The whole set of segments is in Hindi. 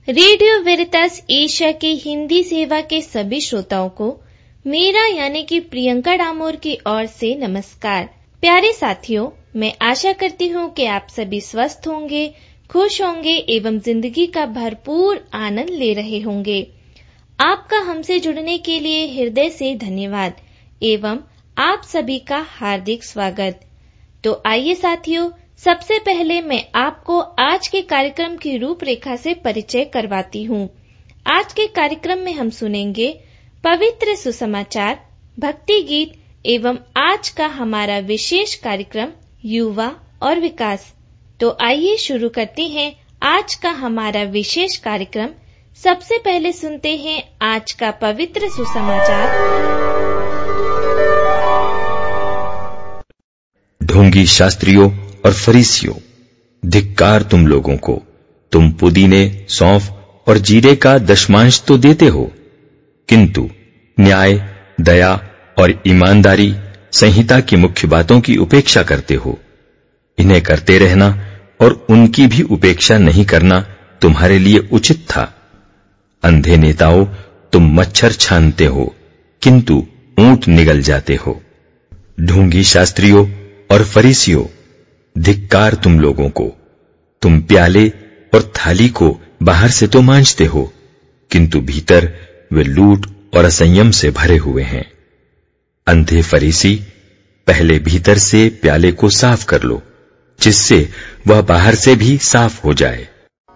रेडियो वेरितास एशिया के हिंदी सेवा के सभी श्रोताओं को मेरा यानी कि प्रियंका डामोर की ओर से नमस्कार। प्यारे साथियों, मैं आशा करती हूँ कि आप सभी स्वस्थ होंगे, खुश होंगे एवं जिंदगी का भरपूर आनंद ले रहे होंगे। आपका हमसे जुड़ने के लिए हृदय से धन्यवाद एवं आप सभी का हार्दिक स्वागत। तो आइए साथियों, सबसे पहले मैं आपको आज के कार्यक्रम की रूपरेखा से परिचय करवाती हूँ। आज के कार्यक्रम में हम सुनेंगे पवित्र सुसमाचार, भक्ति गीत एवं आज का हमारा विशेष कार्यक्रम युवा और विकास। तो आइए शुरू करते हैं आज का हमारा विशेष कार्यक्रम। सबसे पहले सुनते हैं आज का पवित्र सुसमाचार। ढोंगी शास्त्रियों और फरीसियों, धिक्कार तुम लोगों को! तुम पुदीने, सौंफ और जीरे का दशमांश तो देते हो, किंतु न्याय, दया और ईमानदारी संहिता की मुख्य बातों की उपेक्षा करते हो। इन्हें करते रहना और उनकी भी उपेक्षा नहीं करना तुम्हारे लिए उचित था। अंधे नेताओं, तुम मच्छर छानते हो, किंतु ऊंट निगल जाते हो। ढोंगी शास्त्रियों और फरीसियों, धिक्कार तुम लोगों को! तुम प्याले और थाली को बाहर से तो मांजते हो, किंतु भीतर वे लूट और असंयम से भरे हुए हैं। अंधे फरीसी, पहले भीतर से प्याले को साफ कर लो, जिससे वह बाहर से भी साफ हो जाए।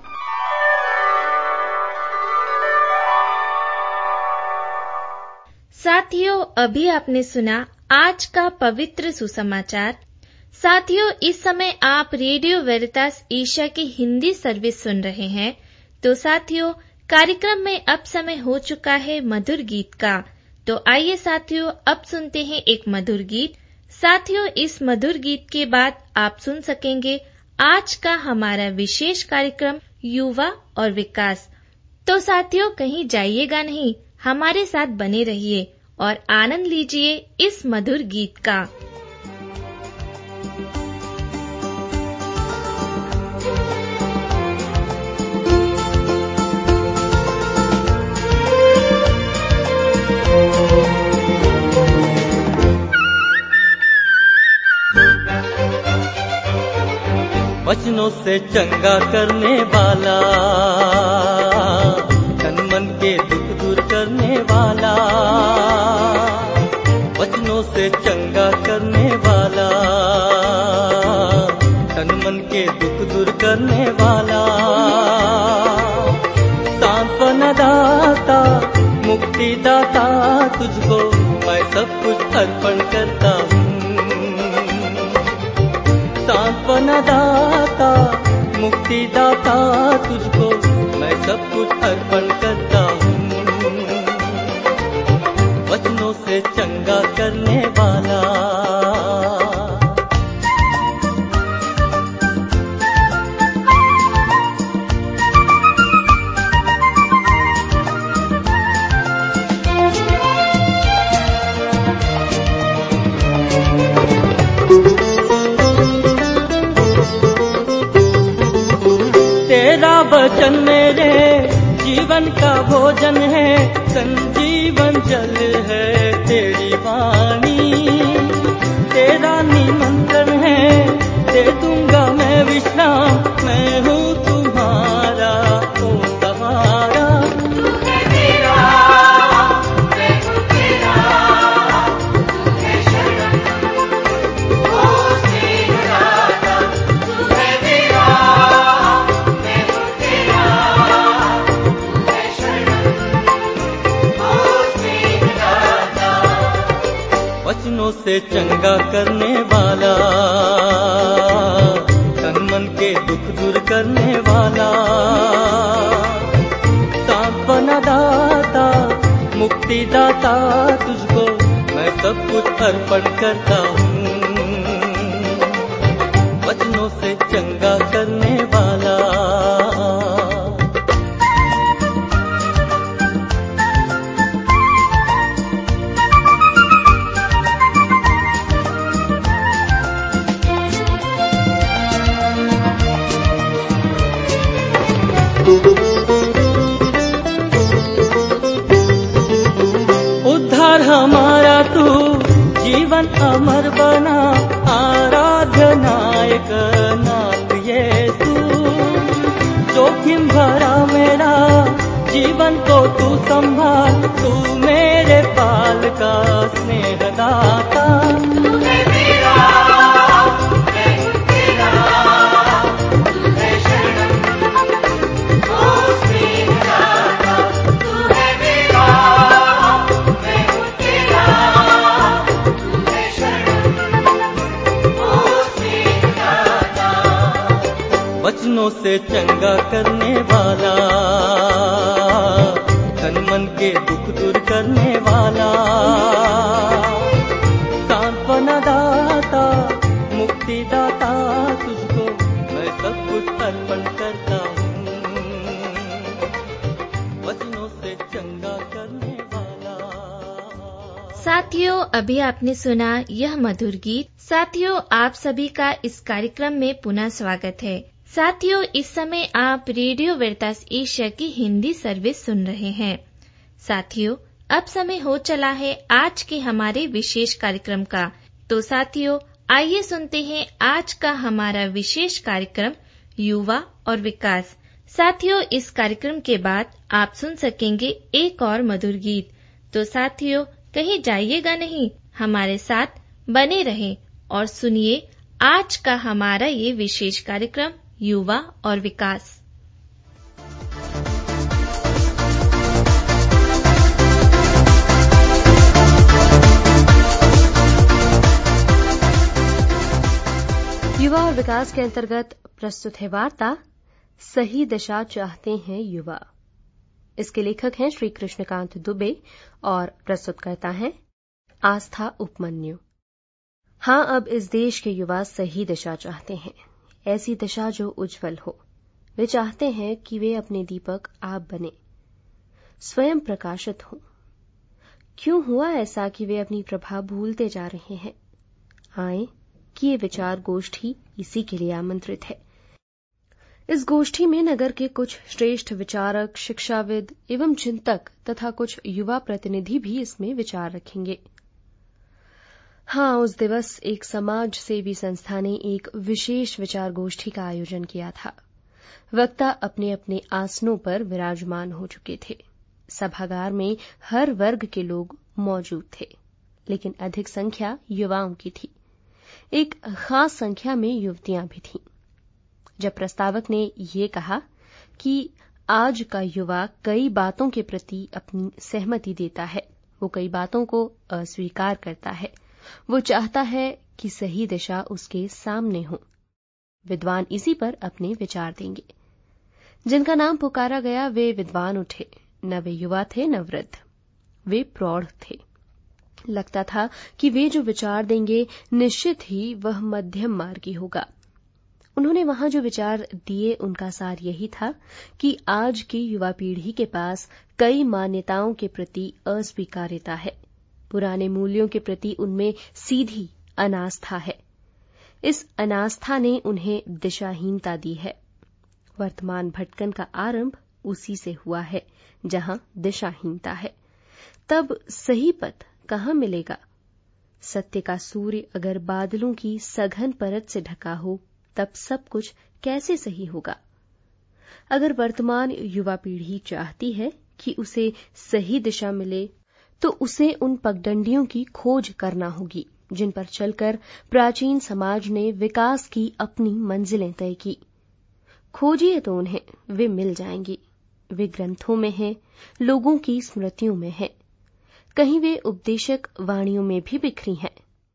साथियों, अभी आपने सुना आज का पवित्र सुसमाचार। साथियों, इस समय आप रेडियो वेरितास एशिया की हिंदी सर्विस सुन रहे हैं। तो साथियों, कार्यक्रम में अब समय हो चुका है मधुर गीत का। तो आइए साथियों, अब सुनते हैं एक मधुर गीत। साथियों, इस मधुर गीत के बाद आप सुन सकेंगे आज का हमारा विशेष कार्यक्रम युवा और विकास। तो साथियों, कहीं जाइएगा नहीं, हमारे साथ बने रहिए और आनंद लीजिए इस मधुर गीत का। वचनों से चंगा करने वाला, तन मन के दुख दूर करने वाला, वचनों से चंगा करने वाला, तन मन के दुख दूर करने वाला, सांत्वना दाता, मुक्ति दाता, तुझको मैं सब कुछ अर्पण करता हूँ। सांत्वना दाता, मुक्ति दाता, तुझको मैं सब कुछ अर्पण करता हूँ। वचनों से चंगा करने वाला, वचन मेरे जीवन का भोजन है, संजीवन जल है तेरी वाणी। तेरा निमंत्रण है, दे दूंगा मैं विश्राम, मैं हूँ तुम्हारा, ओ सहारा। तू है मेरा, मैं हूँ तेरा, तू है शरण, ओ स्नेहदाता। तू है मेरा, वचनों से चंगा करने वाला, तन मन के दुख दूर करने वाला, सांत्वना दाता, मुक्ति दाता, तुझको मैं सब कुछ अर्पण करता हूँ। वचनों से चंगा करने वाला, जीवन अमर बना आराध्य नायक नाथ यीशु। जोखिम भरा मेरा जीवन को तू संभाल, तू मेरे पाल का स्नेहदाता। तू है मेरा, मैं हूँ तेरा, तू है शरणम ओ स्नेहदाता। तू है मेरा, मैं हूँ तेरा, तू है शरणम ओ स्नेहदाता। वचनों से चंगा करने वाला, तन मन के दुख दूर करने वाला, सांत्वना दाता, मुक्ति दाता, तुझको मैं सब कुछ अर्पण करता हूँ। वचनों से चंगा करने वाला। साथियों, अभी आपने सुना यह मधुर गीत। साथियों, आप सभी का इस कार्यक्रम में पुनः स्वागत है। साथियों, इस समय आप रेडियो वेरितास एशिया की हिंदी सर्विस सुन रहे हैं। साथियों, अब समय हो चला है आज के हमारे विशेष कार्यक्रम का। तो साथियों, आइए सुनते हैं आज का हमारा विशेष कार्यक्रम युवा और विकास। साथियों, इस कार्यक्रम के बाद आप सुन सकेंगे एक और मधुर गीत। तो साथियों, कहीं जाइएगा नहीं, हमारे साथ बने रहें और सुनिए आज का हमारा ये विशेष कार्यक्रम युवा और विकास। युवा और विकास के अंतर्गत प्रस्तुत है वार्ता सही दिशा चाहते हैं युवा। इसके लेखक हैं श्री कृष्णकांत दुबे और प्रस्तुतकर्ता हैं आस्था उपमन्यु। हाँ, अब इस देश के युवा सही दिशा चाहते हैं, ऐसी दिशा जो उज्जवल हो। वे चाहते हैं कि वे अपने दीपक आप बने, स्वयं प्रकाशित हों। क्यों हुआ ऐसा कि वे अपनी प्रभा भूलते जा रहे हैं? आए कि ये विचार गोष्ठी इसी के लिए आमंत्रित है। इस गोष्ठी में नगर के कुछ श्रेष्ठ विचारक, शिक्षाविद एवं चिंतक तथा कुछ युवा प्रतिनिधि भी इसमें विचार रखेंगे। हाँ, उस दिवस एक समाज सेवी संस्था ने एक विशेष विचार गोष्ठी का आयोजन किया था। वक्ता अपने अपने आसनों पर विराजमान हो चुके थे। सभागार में हर वर्ग के लोग मौजूद थे, लेकिन अधिक संख्या युवाओं की थी। एक खास संख्या में युवतियां भी थीं। जब प्रस्तावक ने ये कहा कि आज का युवा कई बातों के प्रति अपनी सहमति देता है, वो कई बातों को अस्वीकार करता है, वो चाहता है कि सही दिशा उसके सामने हो, विद्वान इसी पर अपने विचार देंगे। जिनका नाम पुकारा गया वे विद्वान उठे। न वे युवा थे न वृद्ध, वे प्रौढ़ थे। लगता था कि वे जो विचार देंगे निश्चित ही वह मध्यम मार्गी होगा। उन्होंने वहां जो विचार दिए उनका सार यही था कि आज की युवा पीढ़ी के पास कई मान्यताओं के प्रति अस्वीकार्यता है। पुराने मूल्यों के प्रति उनमें सीधी अनास्था है। इस अनास्था ने उन्हें दिशाहीनता दी है। वर्तमान भटकन का आरंभ उसी से हुआ है, जहां दिशाहीनता है। तब सही पथ कहां मिलेगा? सत्य का सूर्य अगर बादलों की सघन परत से ढका हो, तब सब कुछ कैसे सही होगा? अगर वर्तमान युवा पीढ़ी चाहती है कि उसे सही दिशा मिले, तो उसे उन पगडंडियों की खोज करना होगी जिन पर चलकर प्राचीन समाज ने विकास की अपनी मंजिलें तय की। खोजिए तो उन्हें, वे मिल जाएंगी। वे ग्रंथों में हैं, लोगों की स्मृतियों में हैं, कहीं वे उपदेशक वाणियों में भी बिखरी हैं।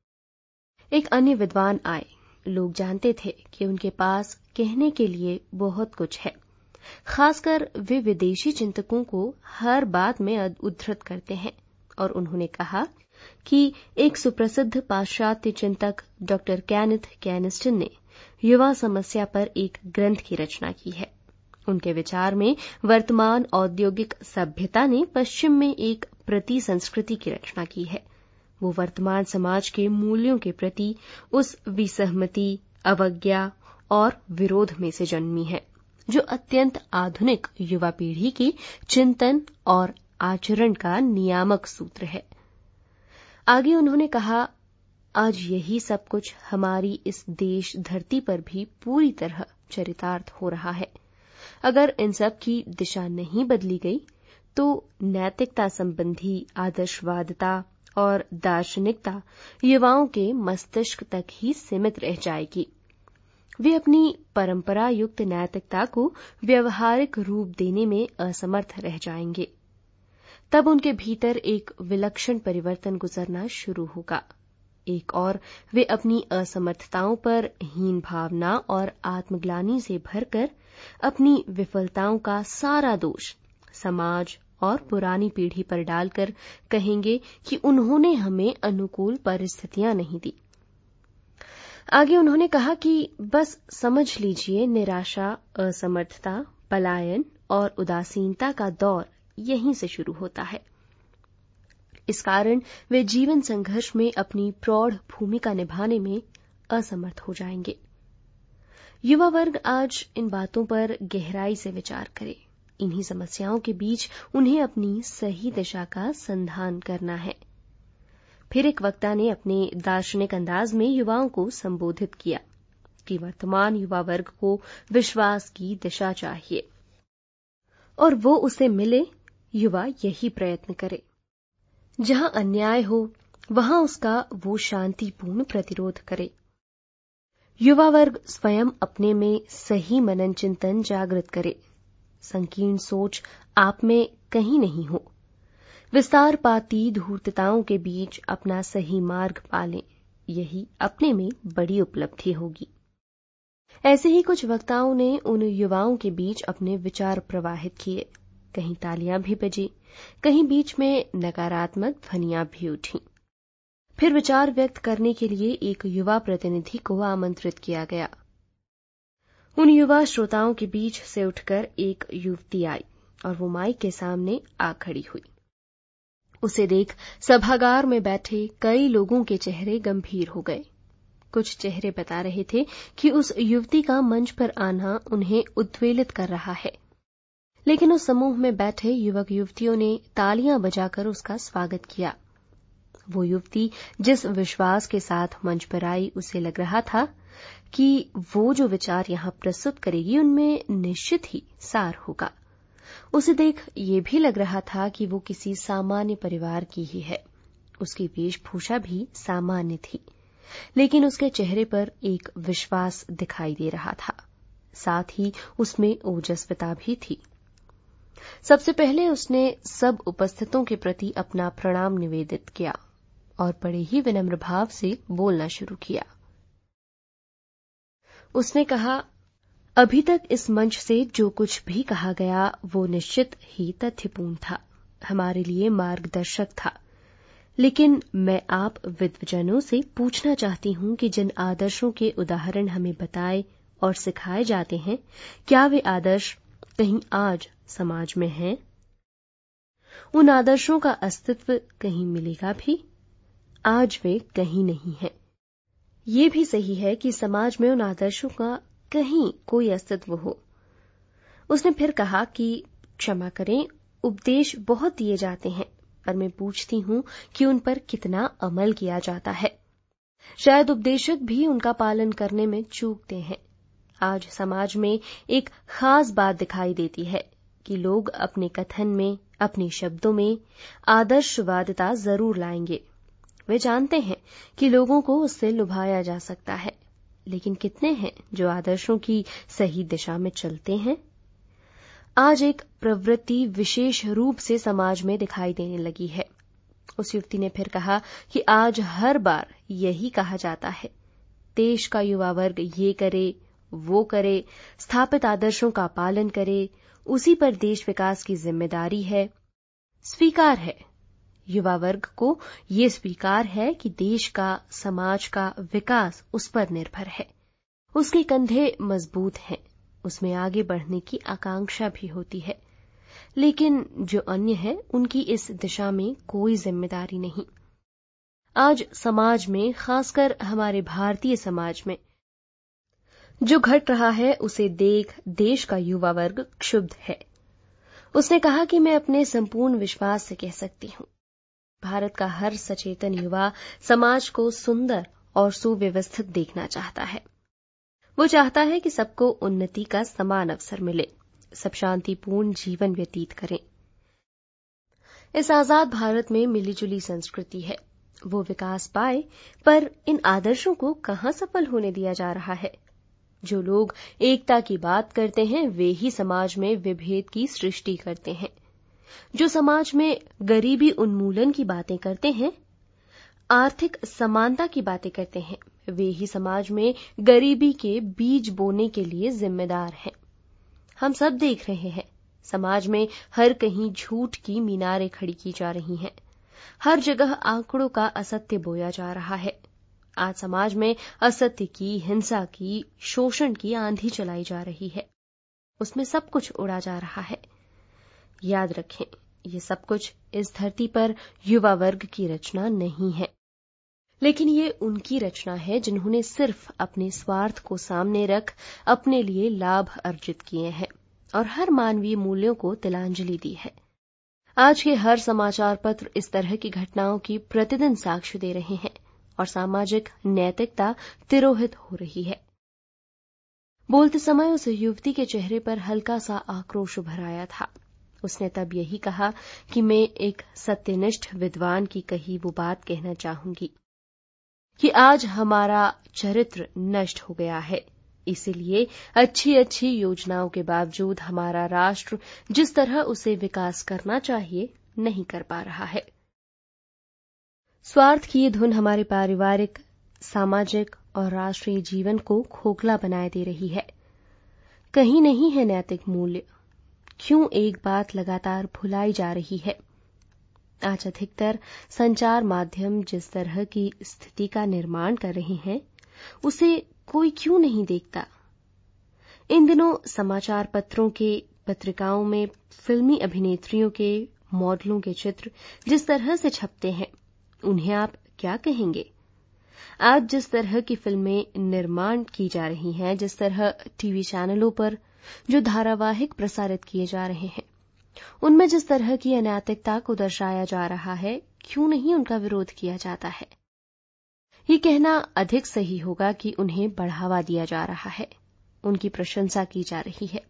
एक अन्य विद्वान आए। लोग जानते थे कि उनके पास कहने के लिए बहुत कुछ है। खासकर वे विदेशी चिंतकों को हर बात में उद्धृत करते हैं, और उन्होंने कहा कि एक सुप्रसिद्ध पाश्चात्य चिंतक डॉक्टर कैनेथ कैनिस्टन ने युवा समस्या पर एक ग्रंथ की रचना की है। उनके विचार में वर्तमान औद्योगिक सभ्यता ने पश्चिम में एक प्रति संस्कृति की रचना की है। वो वर्तमान समाज के मूल्यों के प्रति उस विसहमति, अवज्ञा और विरोध में से जन्मी है जो अत्यंत आधुनिक युवा पीढ़ी की चिंतन और आचरण का नियामक सूत्र है। आगे उन्होंने कहा, आज यही सब कुछ हमारी इस देश धरती पर भी पूरी तरह चरितार्थ हो रहा है। अगर इन सब की दिशा नहीं बदली गई तो नैतिकता संबंधी आदर्शवादिता और दार्शनिकता युवाओं के मस्तिष्क तक ही सीमित रह जाएगी। वे अपनी परंपरा युक्त नैतिकता को व्यवहारिक रूप देने में असमर्थ रह जाएंगे। तब उनके भीतर एक विलक्षण परिवर्तन गुजरना शुरू होगा। एक और वे अपनी असमर्थताओं पर हीन भावना और आत्मग्लानि से भरकर अपनी विफलताओं का सारा दोष समाज और पुरानी पीढ़ी पर डालकर कहेंगे कि उन्होंने हमें अनुकूल परिस्थितियां नहीं दी। आगे उन्होंने कहा कि बस समझ लीजिए, निराशा, असमर्थता, पलायन और उदासीनता का दौर यहीं से शुरू होता है। इस कारण वे जीवन संघर्ष में अपनी प्रौढ़ भूमिका निभाने में असमर्थ हो जाएंगे। युवा वर्ग आज इन बातों पर गहराई से विचार करे। इन्हीं समस्याओं के बीच उन्हें अपनी सही दिशा का संधान करना है। फिर एक वक्ता ने अपने दार्शनिक अंदाज में युवाओं को संबोधित किया कि वर्तमान युवा वर्ग को विश्वास की दिशा चाहिए और वो उसे मिले, युवा यही प्रयत्न करे। जहां अन्याय हो वहां उसका वो शांतिपूर्ण प्रतिरोध करे। युवा वर्ग स्वयं अपने में सही मनन चिंतन जागृत करे। संकीर्ण सोच आप में कहीं नहीं हो। विस्तारपाती धूर्तताओं के बीच अपना सही मार्ग पालें, यही अपने में बड़ी उपलब्धि होगी। ऐसे ही कुछ वक्ताओं ने उन युवाओं के बीच अपने विचार प्रवाहित किए। कहीं तालियां भी बजी, कहीं बीच में नकारात्मक ध्वनियां भी उठी। फिर विचार व्यक्त करने के लिए एक युवा प्रतिनिधि को आमंत्रित किया गया। उन युवा श्रोताओं के बीच से उठकर एक युवती आई और वो माइक के सामने आ खड़ी हुई। उसे देख सभागार में बैठे कई लोगों के चेहरे गंभीर हो गए। कुछ चेहरे बता रहे थे कि उस युवती का मंच पर आना उन्हें उद्वेलित कर रहा है, लेकिन उस समूह में बैठे युवक युवतियों ने तालियां बजाकर उसका स्वागत किया। वो युवती जिस विश्वास के साथ मंच पर आई, उसे लग रहा था कि वो जो विचार यहां प्रस्तुत करेगी उनमें निश्चित ही सार होगा। उसे देख ये भी लग रहा था कि वो किसी सामान्य परिवार की ही है। उसकी वेशभूषा भी सामान्य थी, लेकिन उसके चेहरे पर एक विश्वास दिखाई दे रहा था। साथ ही उसमें ओजस्विता भी थी। सबसे पहले उसने सब उपस्थितों के प्रति अपना प्रणाम निवेदित किया और बड़े ही विनम्र भाव से बोलना शुरू किया। उसने कहा, अभी तक इस मंच से जो कुछ भी कहा गया वो निश्चित ही तथ्यपूर्ण था, हमारे लिए मार्गदर्शक था। लेकिन मैं आप विद्वजनों से पूछना चाहती हूं कि जिन आदर्शों के उदाहरण हमें बताए और सिखाए जाते हैं, क्या वे आदर्श कहीं आज समाज में हैं? उन आदर्शों का अस्तित्व कहीं मिलेगा भी? आज वे कहीं नहीं हैं। ये भी सही है कि समाज में उन आदर्शों का कहीं कोई अस्तित्व हो। उसने फिर कहा कि क्षमा करें, उपदेश बहुत दिए जाते हैं, पर मैं पूछती हूं कि उन पर कितना अमल किया जाता है। शायद उपदेशक भी उनका पालन करने में चूकते हैं। आज समाज में एक खास बात दिखाई देती है कि लोग अपने कथन में, अपने शब्दों में आदर्शवादिता जरूर लाएंगे। वे जानते हैं कि लोगों को उससे लुभाया जा सकता है, लेकिन कितने हैं जो आदर्शों की सही दिशा में चलते हैं? आज एक प्रवृत्ति विशेष रूप से समाज में दिखाई देने लगी है। उस युवती ने फिर कहा कि आज हर बार यही कहा जाता है, देश का युवा वर्ग ये करे, वो करे, स्थापित आदर्शों का पालन करे, उसी पर देश विकास की जिम्मेदारी है। स्वीकार है, युवा वर्ग को ये स्वीकार है कि देश का, समाज का विकास उस पर निर्भर है। उसके कंधे मजबूत हैं, उसमें आगे बढ़ने की आकांक्षा भी होती है। लेकिन जो अन्य है, उनकी इस दिशा में कोई जिम्मेदारी नहीं। आज समाज में, खासकर हमारे भारतीय समाज में, जो घट रहा है उसे देख देश का युवा वर्ग क्षुब्ध है। उसने कहा कि मैं अपने संपूर्ण विश्वास से कह सकती हूं, भारत का हर सचेतन युवा समाज को सुंदर और सुव्यवस्थित देखना चाहता है। वो चाहता है कि सबको उन्नति का समान अवसर मिले, सब शांतिपूर्ण जीवन व्यतीत करें। इस आजाद भारत में मिलीजुली संस्कृति है, वो विकास पाए, पर इन आदर्शों को कहां सफल होने दिया जा रहा है। जो लोग एकता की बात करते हैं वे ही समाज में विभेद की सृष्टि करते हैं। जो समाज में गरीबी उन्मूलन की बातें करते हैं, आर्थिक समानता की बातें करते हैं, वे ही समाज में गरीबी के बीज बोने के लिए जिम्मेदार हैं। हम सब देख रहे हैं, समाज में हर कहीं झूठ की मीनारें खड़ी की जा रही हैं। हर जगह आंकड़ों का असत्य बोया जा रहा है। आज समाज में असत्य की, हिंसा की, शोषण की आंधी चलाई जा रही है। उसमें सब कुछ उड़ा जा रहा है। याद रखें, ये सब कुछ इस धरती पर युवा वर्ग की रचना नहीं है, लेकिन ये उनकी रचना है जिन्होंने सिर्फ अपने स्वार्थ को सामने रख अपने लिए लाभ अर्जित किए हैं और हर मानवीय मूल्यों को तिलांजलि दी है। आज के हर समाचार पत्र इस तरह की घटनाओं की प्रतिदिन साक्ष्य दे रहे हैं और सामाजिक नैतिकता तिरोहित हो रही है। बोलते समय उस युवती के चेहरे पर हल्का सा आक्रोश उभर आया था। उसने तब यही कहा कि मैं एक सत्यनिष्ठ विद्वान की कही वो बात कहना चाहूंगी कि आज हमारा चरित्र नष्ट हो गया है, इसीलिए अच्छी अच्छी योजनाओं के बावजूद हमारा राष्ट्र जिस तरह उसे विकास करना चाहिए नहीं कर पा रहा है। स्वार्थ की ये धुन हमारे पारिवारिक, सामाजिक और राष्ट्रीय जीवन को खोखला बनाए दे रही है। कहीं नहीं है नैतिक मूल्य। क्यों एक बात लगातार भुलाई जा रही है? आज अधिकतर संचार माध्यम जिस तरह की स्थिति का निर्माण कर रहे हैं, उसे कोई क्यों नहीं देखता? इन दिनों समाचार पत्रों के, पत्रिकाओं में फिल्मी अभिनेत्रियों के, मॉडलों के चित्र जिस तरह से छपते हैं, उन्हें आप क्या कहेंगे? आज जिस तरह की फिल्में निर्माण की जा रही हैं, जिस तरह टीवी चैनलों पर जो धारावाहिक प्रसारित किए जा रहे हैं, उनमें जिस तरह की अनैतिकता को दर्शाया जा रहा है, क्यों नहीं उनका विरोध किया जाता है? ये कहना अधिक सही होगा कि उन्हें बढ़ावा दिया जा रहा है, उनकी प्रशंसा की जा रही है।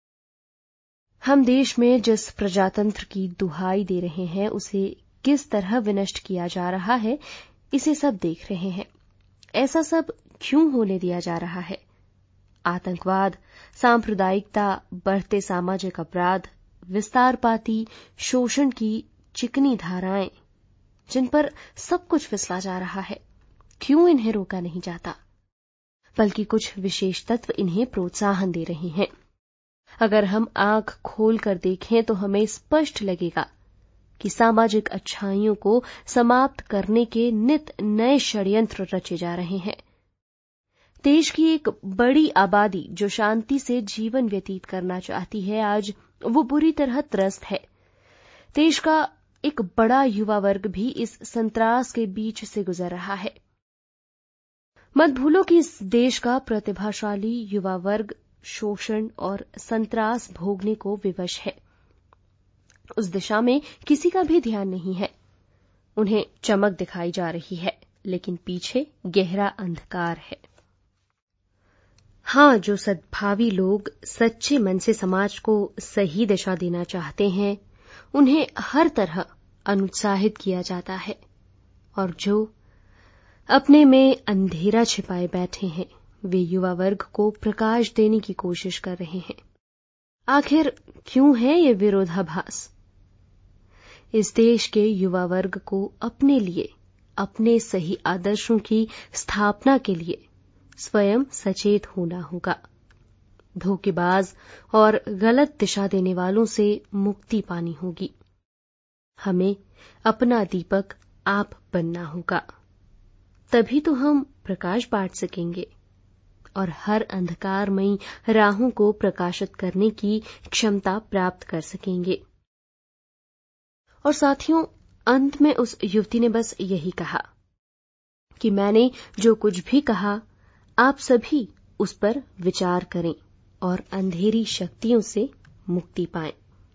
हम देश में जिस प्रजातंत्र की दुहाई दे रहे हैं, उसे किस तरह विनष्ट किया जा रहा है, इसे सब देख रहे हैं। ऐसा सब क्यों होने दिया जा रहा है? आतंकवाद, सांप्रदायिकता, बढ़ते सामाजिक अपराध, विस्तारपाती शोषण की चिकनी धाराएं, जिन पर सब कुछ फिसला जा रहा है, क्यों इन्हें रोका नहीं जाता? बल्कि कुछ विशेष तत्व इन्हें प्रोत्साहन दे रहे हैं। अगर हम आंख खोलकर देखें तो हमें स्पष्ट लगेगा कि सामाजिक अच्छाइयों को समाप्त करने के नित नए षड्यंत्र रचे जा रहे हैं। देश की एक बड़ी आबादी जो शांति से जीवन व्यतीत करना चाहती है, आज वो बुरी तरह त्रस्त है। देश का एक बड़ा युवा वर्ग भी इस संत्रास के बीच से गुजर रहा है। मत भूलो कि इस देश का प्रतिभाशाली युवा वर्ग शोषण और संत्रास भोगने को विवश है। उस दिशा में किसी का भी ध्यान नहीं है। उन्हें चमक दिखाई जा रही है, लेकिन पीछे गहरा अंधकार है। हाँ, जो सद्भावी लोग सच्चे मन से समाज को सही दिशा देना चाहते हैं, उन्हें हर तरह अनुत्साहित किया जाता है, और जो अपने में अंधेरा छिपाए बैठे हैं, वे युवा वर्ग को प्रकाश देने की कोशिश कर रहे हैं। आखिर क्यों है ये विरोधाभास? इस देश के युवा वर्ग को अपने लिए, अपने सही आदर्शों की स्थापना के लिए स्वयं सचेत होना होगा। धोखेबाज और गलत दिशा देने वालों से मुक्ति पानी होगी। हमें अपना दीपक आप बनना होगा, तभी तो हम प्रकाश बांट सकेंगे और हर अंधकारमयी राहों को प्रकाशित करने की क्षमता प्राप्त कर सकेंगे। और साथियों, अंत में उस युवती ने बस यही कहा कि मैंने जो कुछ भी कहा, आप सभी उस पर विचार करें और अंधेरी शक्तियों से मुक्ति पाएं।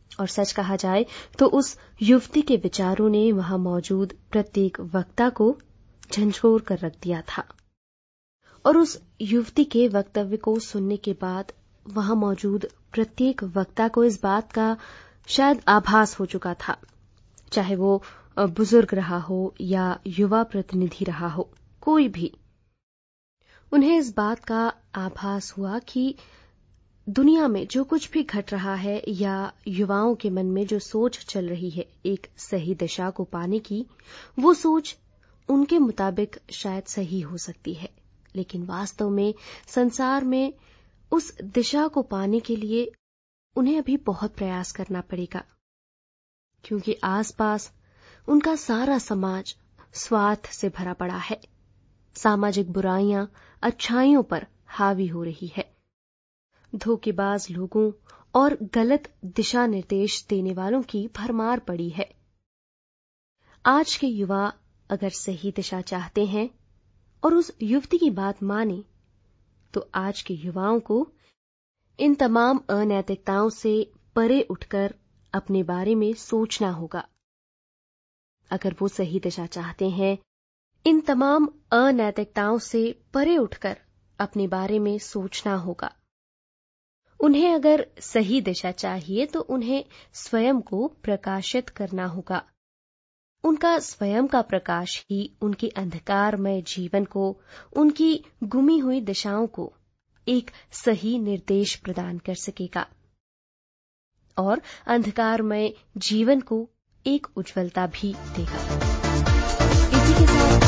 और सच कहा जाए तो उस युवती के विचारों ने वहां मौजूद प्रत्येक वक्ता को झंझोर कर रख दिया था। और उस युवती के वक्तव्य को सुनने के बाद वहां मौजूद प्रत्येक वक्ता को इस बात का शायद आभास हो चुका था, चाहे वो बुजुर्ग रहा हो या युवा प्रतिनिधि रहा हो, कोई भी, उन्हें इस बात का आभास हुआ कि दुनिया में जो कुछ भी घट रहा है या युवाओं के मन में जो सोच चल रही है एक सही दिशा को पाने की, वो सोच उनके मुताबिक शायद सही हो सकती है, लेकिन वास्तव में संसार में उस दिशा को पाने के लिए उन्हें अभी बहुत प्रयास करना पड़ेगा, क्योंकि आसपास उनका सारा समाज स्वार्थ से भरा पड़ा है। सामाजिक बुराइयां अच्छाइयों पर हावी हो रही है। धोखेबाज लोगों और गलत दिशा निर्देश देने वालों की भरमार पड़ी है। आज के युवा अगर सही दिशा चाहते हैं और उस युवती की बात माने, तो आज के युवाओं को इन तमाम अनैतिकताओं से परे उठकर अपने बारे में सोचना होगा। अगर वो सही दिशा चाहते हैं, इन तमाम अनैतिकताओं से परे उठकर अपने बारे में सोचना होगा। उन्हें अगर सही दिशा चाहिए तो उन्हें स्वयं को प्रकाशित करना होगा। उनका स्वयं का प्रकाश ही उनके अंधकारमय जीवन को, उनकी गुमी हुई दिशाओं को एक सही निर्देश प्रदान कर सकेगा और अंधकारमय जीवन को एक उज्ज्वलता भी देगा। इसी के साथ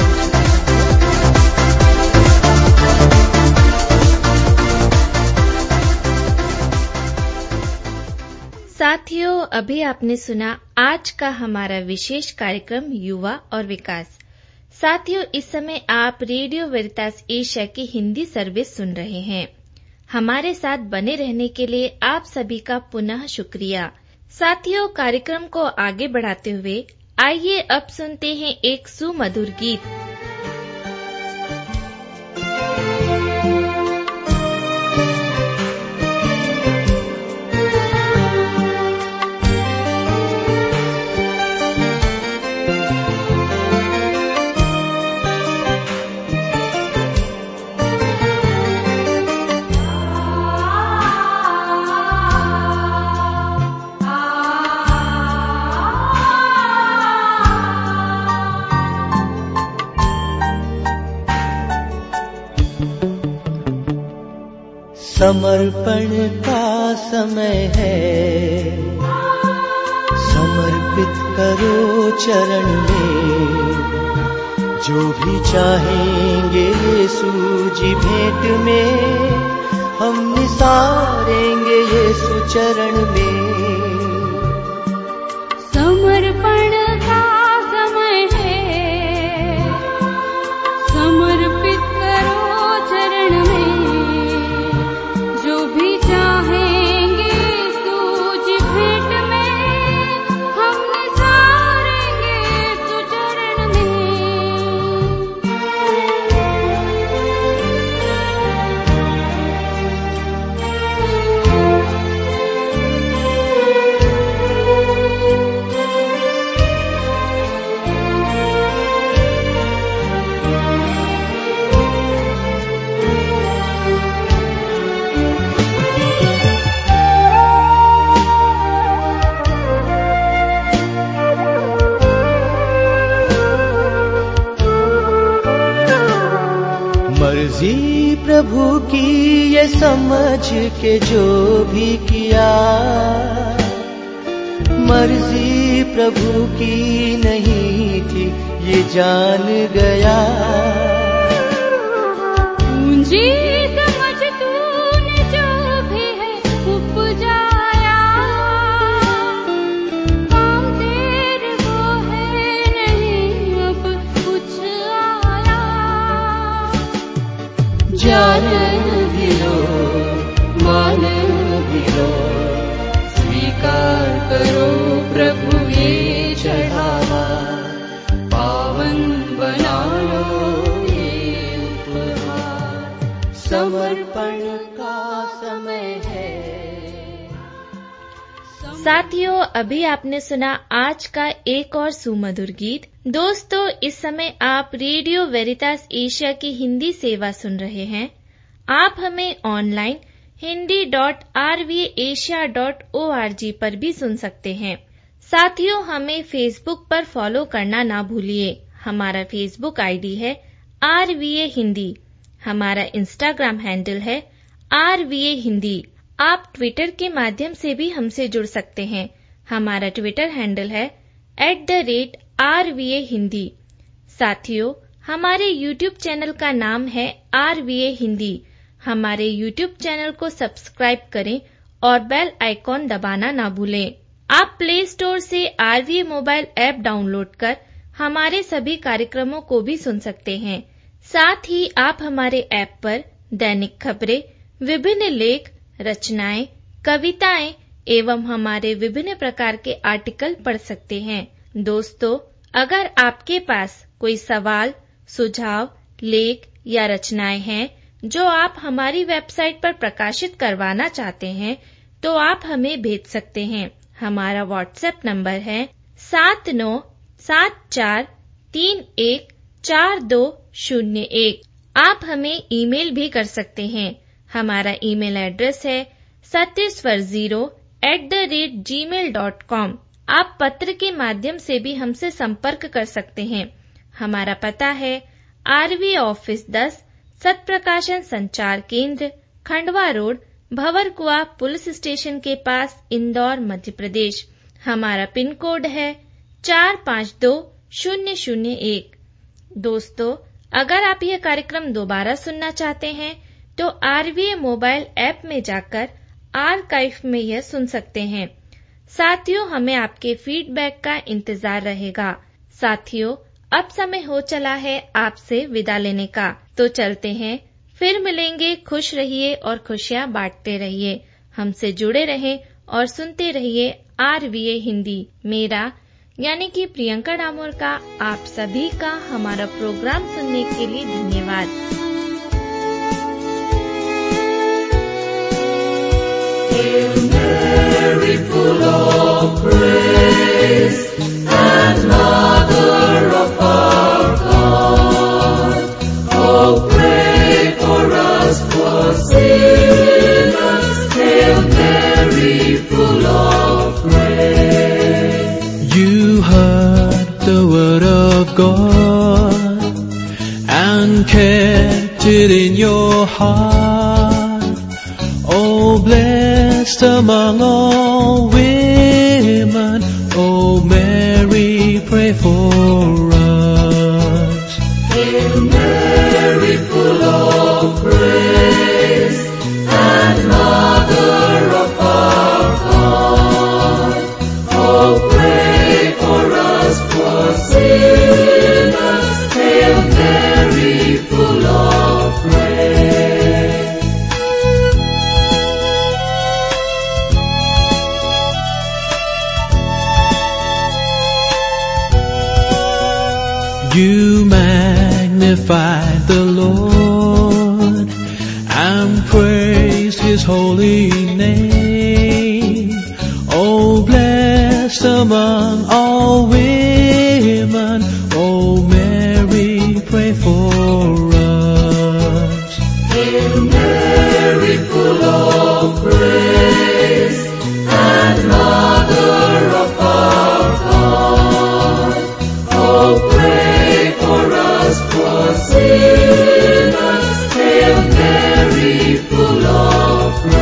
साथियों, अभी आपने सुना आज का हमारा विशेष कार्यक्रम युवा और विकास। साथियों, इस समय आप रेडियो वेरितास एशिया की हिंदी सर्विस सुन रहे हैं। हमारे साथ बने रहने के लिए आप सभी का पुनः शुक्रिया। साथियों, कार्यक्रम को आगे बढ़ाते हुए आइए अब सुनते हैं एक सुमधुर गीत। समर्पण का समय है, समर्पित करो चरण में, जो भी चाहेंगे यीशु जी भेंट में, हम निसारेंगे यीशु चरण में। समर्पण का समय है, समर्पित करो चरण में, प्रभु की ये समझ के जो भी किया, मर्जी प्रभु की नहीं थी ये जान गया। पूंजी समझ तूने जो भी है उपजाया, काम तेरे वो है नहीं अब कुछ आया। जान भी लो मान भी लो, स्वीकार करो प्रभु ये चढ़ावा, पावन बना लो ये उपहार। समर्पण का समय है, साथियों, अभी आपने सुना आज का एक और सुमधुर गीत। दोस्तों, इस समय आप रेडियो वेरितास एशिया की हिंदी सेवा सुन रहे हैं। आप हमें ऑनलाइन hindi.rvasia.org पर भी सुन सकते हैं। साथियों, हमें फेसबुक पर फॉलो करना ना भूलिए। हमारा फेसबुक आईडी है RVA हिंदी। हमारा इंस्टाग्राम हैंडल है RVA हिंदी। आप ट्विटर के माध्यम से भी हमसे जुड़ सकते हैं। हमारा ट्विटर हैंडल है @RVA हिंदी। साथियों, हमारे यूट्यूब चैनल का नाम है RVA हिंदी। हमारे यूट्यूब चैनल को सब्सक्राइब करें और बेल आइकॉन दबाना ना भूलें। आप प्ले स्टोर से RVA मोबाइल ऐप डाउनलोड कर हमारे सभी कार्यक्रमों को भी सुन सकते हैं। साथ ही आप हमारे ऐप पर दैनिक खबरें, विभिन्न लेख, रचनाएं, कविताएं एवं हमारे विभिन्न प्रकार के आर्टिकल पढ़ सकते हैं। दोस्तों, अगर आपके पास कोई सवाल, सुझाव, लेख या रचनाएं हैं जो आप हमारी वेबसाइट पर प्रकाशित करवाना चाहते हैं, तो आप हमें भेज सकते हैं। हमारा व्हाट्सएप नंबर है 7974314201। आप हमें ईमेल भी कर सकते हैं। हमारा ईमेल एड्रेस है satyaswar0@gmail.com। आप पत्र के माध्यम से भी हमसे संपर्क कर सकते हैं। हमारा पता है RVA office 10, Satprakashan Sanchar Kendra, Khandwa road, Bhanwarkuan police station के पास, इंदौर, मध्य प्रदेश। हमारा पिन कोड है 452001। दोस्तों, अगर आप यह कार्यक्रम दोबारा सुनना चाहते हैं तो RVA मोबाइल ऐप में जाकर आर्काइव में यह सुन सकते हैं। साथियों, हमें आपके फीडबैक का इंतजार रहेगा। साथियों, अब समय हो चला है आपसे विदा लेने का, तो चलते हैं। फिर मिलेंगे। खुश रहिए और खुशियाँ बांटते रहिए। हमसे जुड़े रहें और सुनते रहिए RVA हिंदी। मेरा यानी कि प्रियंका डामोर का आप सभी का हमारा प्रोग्राम सुनने के लिए धन्यवाद। Hail Mary, full of grace, and Mother of our God, oh pray for us poor sinners. Hail Mary, full of grace. You heard the word of God and kept it in your heart. Oh, blessed among all women, oh Mary, pray for us. Hail Mary, full of grace, and Mother of our God, oh pray for us poor sinners. Hail Mary, full of grace. You magnified the Lord and praised His holy name. Oh, blessed among all women, oh Mary, pray for us. Hail Mary, full of grace, and Mother of our God, oh pray for us poor sinners. Hail Mary, full of grace.